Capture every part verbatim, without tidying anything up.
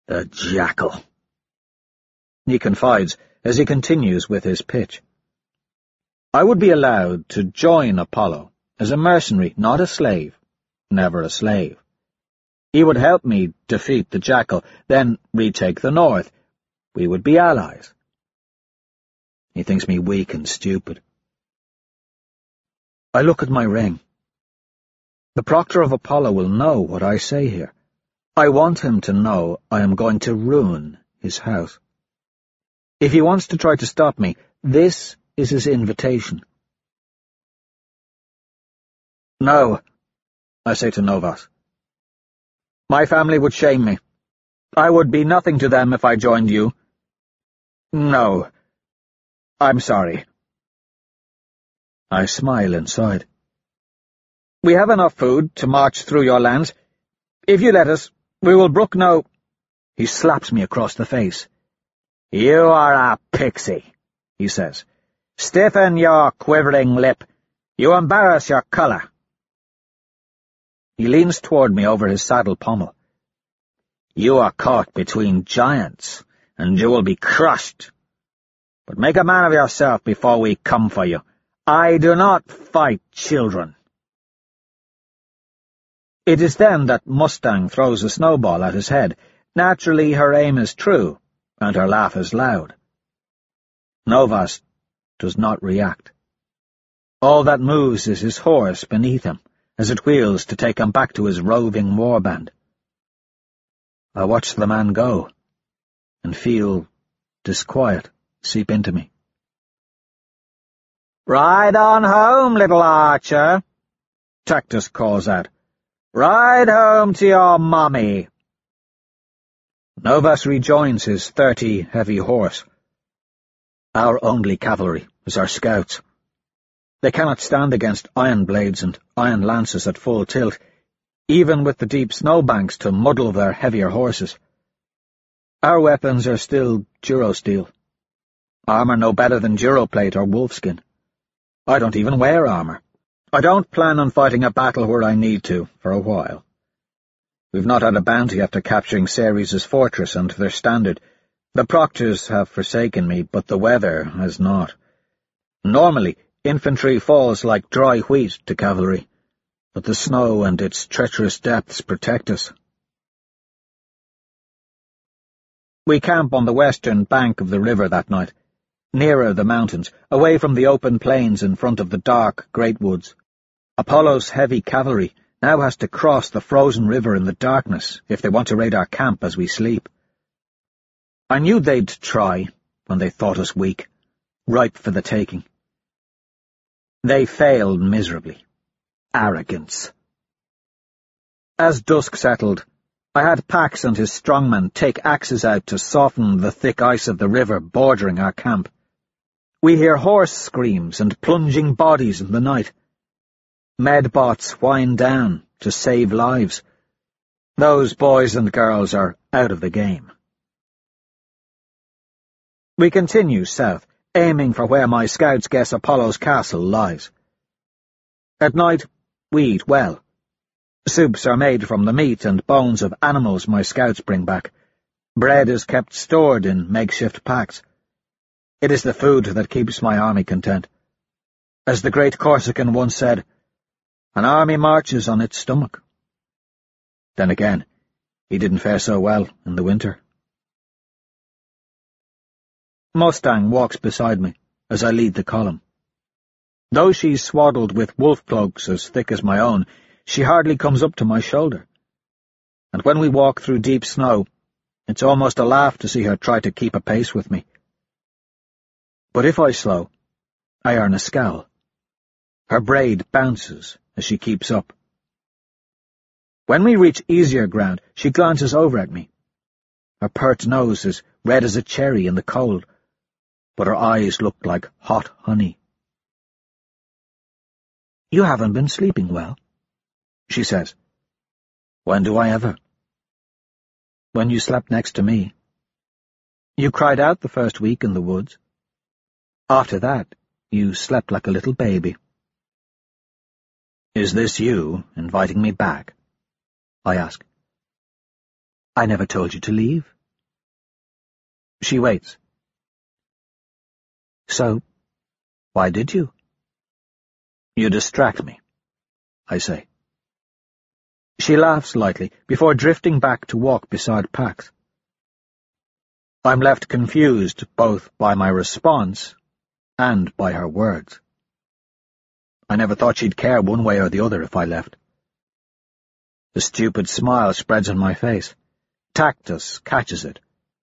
The jackal, he confides as he continues with his pitch. I would be allowed to join Apollo as a mercenary, not a slave, never a slave. He would help me defeat the jackal, then retake the north. We would be allies. He thinks me weak and stupid. I look at my ring. The proctor of Apollo will know what I say here. I want him to know I am going to ruin his house. If he wants to try to stop me, this is his invitation. No, I say to Novas. My family would shame me. I would be nothing to them if I joined you. No, I'm sorry. I smile inside. We have enough food to march through your lands. If you let us, we will brook no— He slaps me across the face. You are a pixie, he says. Stiffen your quivering lip. You embarrass your colour. He leans toward me over his saddle pommel. You are caught between giants, and you will be crushed. But make a man of yourself before we come for you. I do not fight children. It is then that Mustang throws a snowball at his head. Naturally, her aim is true, and her laugh is loud. Novas does not react. All that moves is his horse beneath him, as it wheels to take him back to his roving warband. I watch the man go, and feel disquiet seep into me. "Ride on home, little archer," Tactus calls out. "Ride home to your mommy." Novas rejoins his thirty heavy horse. Our only cavalry is our scouts. They cannot stand against iron blades and iron lances at full tilt, even with the deep snowbanks to muddle their heavier horses. Our weapons are still durosteel. Armour no better than duroplate or wolfskin. I don't even wear armour. I don't plan on fighting a battle where I need to, for a while. We've not had a bounty after capturing Ceres' fortress and their standard. The proctors have forsaken me, but the weather has not. Normally, infantry falls like dry wheat to cavalry, but the snow and its treacherous depths protect us. We camp on the western bank of the river that night, nearer the mountains, away from the open plains in front of the dark great woods. Apollo's heavy cavalry now has to cross the frozen river in the darkness if they want to raid our camp as we sleep. I knew they'd try when they thought us weak, ripe for the taking. They failed miserably. Arrogance. As dusk settled, I had Pax and his strongmen take axes out to soften the thick ice of the river bordering our camp. We hear horse screams and plunging bodies in the night. Medbots whine down to save lives. Those boys and girls are out of the game. We continue south, aiming for where my scouts guess Apollo's castle lies. At night, we eat well. Soups are made from the meat and bones of animals my scouts bring back. Bread is kept stored in makeshift packs. It is the food that keeps my army content. As the great Corsican once said, an army marches on its stomach. Then again, he didn't fare so well in the winter. Mustang walks beside me as I lead the column. Though she's swaddled with wolf cloaks as thick as my own, she hardly comes up to my shoulder. And when we walk through deep snow, it's almost a laugh to see her try to keep a pace with me. But if I slow, I earn a scowl. Her braid bounces as she keeps up. When we reach easier ground, she glances over at me. Her pert nose is red as a cherry in the cold, but her eyes look like hot honey. "You haven't been sleeping well," she says. "When do I ever?" "When you slept next to me. You cried out the first week in the woods. After that, you slept like a little baby." "Is this you inviting me back?" I ask. "I never told you to leave," She waits. So, why did you? You distract me, I say. She laughs lightly before drifting back to walk beside Pax. I'm left confused both by my response and by her words. I never thought she'd care one way or the other if I left. The stupid smile spreads on my face. Tactus catches it.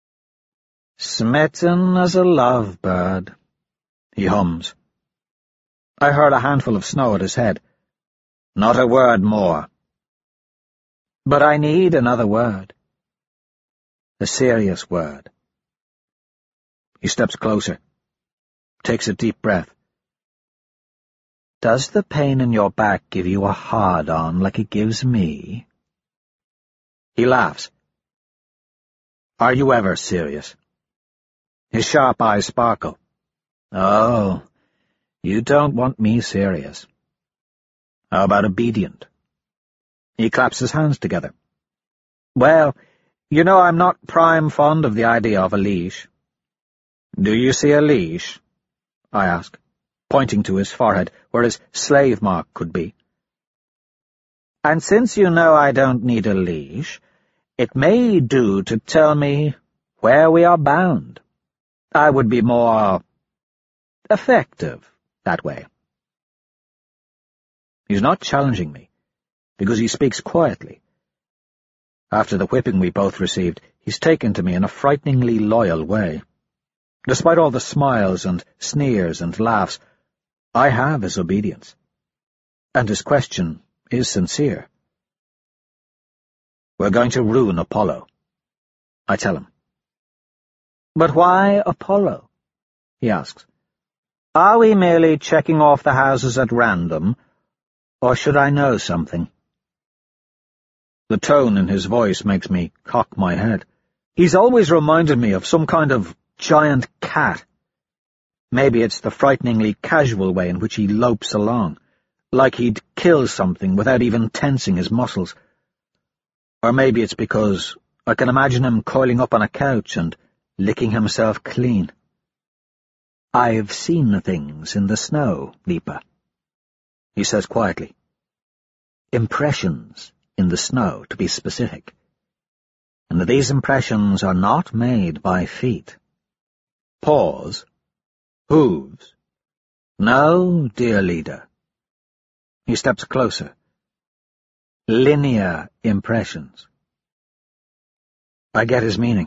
Smitten as a lovebird, he hums. I hurl a handful of snow at his head. Not a word more. But I need another word. A serious word. He steps closer, takes a deep breath. Does the pain in your back give you a hard-on like it gives me? He laughs. Are you ever serious? His sharp eyes sparkle. Oh, you don't want me serious. How about obedient? He claps his hands together. Well, you know I'm not prime fond of the idea of a leash. Do you see a leash? I ask, pointing to his forehead, where his slave mark could be. And since you know I don't need a leash, it may do to tell me where we are bound. I would be more effective that way. He's not challenging me, because he speaks quietly. After the whipping we both received, he's taken to me in a frighteningly loyal way. Despite all the smiles and sneers and laughs, I have his obedience. And his question is sincere. We're going to ruin Apollo, I tell him. But why Apollo? He asks. Are we merely checking off the houses at random, or should I know something? The tone in his voice makes me cock my head. He's always reminded me of some kind of giant cat. Maybe it's the frighteningly casual way in which he lopes along, like he'd kill something without even tensing his muscles. Or maybe it's because I can imagine him coiling up on a couch and licking himself clean. I've seen things in the snow, Lipa, he says quietly. Impressions in the snow, to be specific. And these impressions are not made by feet. Paws? Hooves? No, dear leader. He steps closer. Linear impressions. I get his meaning.